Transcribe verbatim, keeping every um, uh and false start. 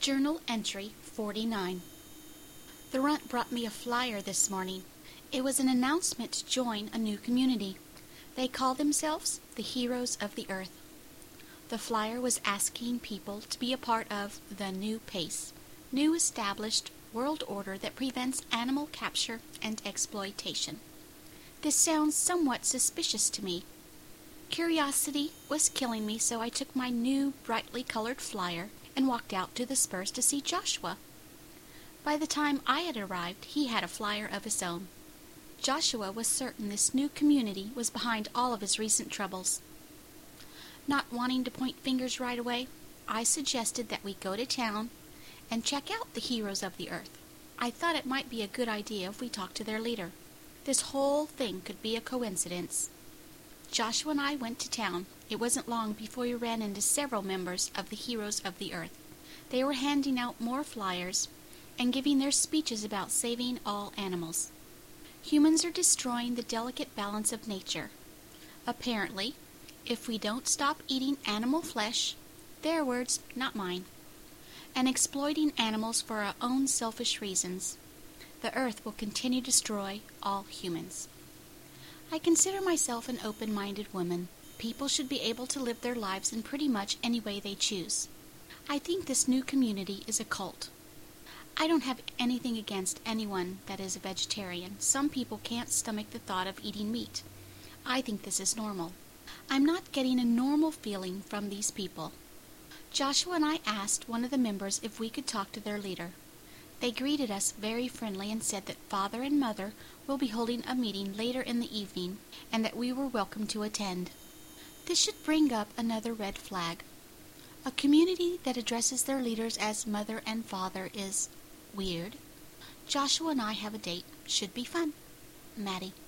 Journal Entry forty-nine. The runt brought me a flyer this morning. It was an announcement to join a new community. They call themselves the Heroes of the Earth. The flyer was asking people to be a part of the New Pace, new established world order that prevents animal capture and exploitation. This sounds somewhat suspicious to me. Curiosity was killing me, so I took my new brightly colored flyer and walked out to the spurs to see Joshua. By the time I had arrived, he had a flyer of his own. Joshua was certain this new community was behind all of his recent troubles. Not wanting to point fingers right away, I suggested that we go to town and check out the Heroes of the Earth. I thought it might be a good idea if we talked to their leader. This whole thing could be a coincidence. Joshua and I went to town. It wasn't long before we ran into several members of the Heroes of the Earth. They were handing out more flyers and giving their speeches about saving all animals. Humans are destroying the delicate balance of nature. Apparently, if we don't stop eating animal flesh, their words, not mine, and exploiting animals for our own selfish reasons, the earth will continue to destroy all humans. I consider myself an open-minded woman. People should be able to live their lives in pretty much any way they choose. I think this new community is a cult. I don't have anything against anyone that is a vegetarian. Some people can't stomach the thought of eating meat. I think this is normal. I'm not getting a normal feeling from these people. Joshua and I asked one of the members if we could talk to their leader. They greeted us very friendly and said that Father and Mother will be holding a meeting later in the evening and that we were welcome to attend. This should bring up another red flag. A community that addresses their leaders as Mother and Father is weird. Joshua and I have a date. Should be fun. Maddie.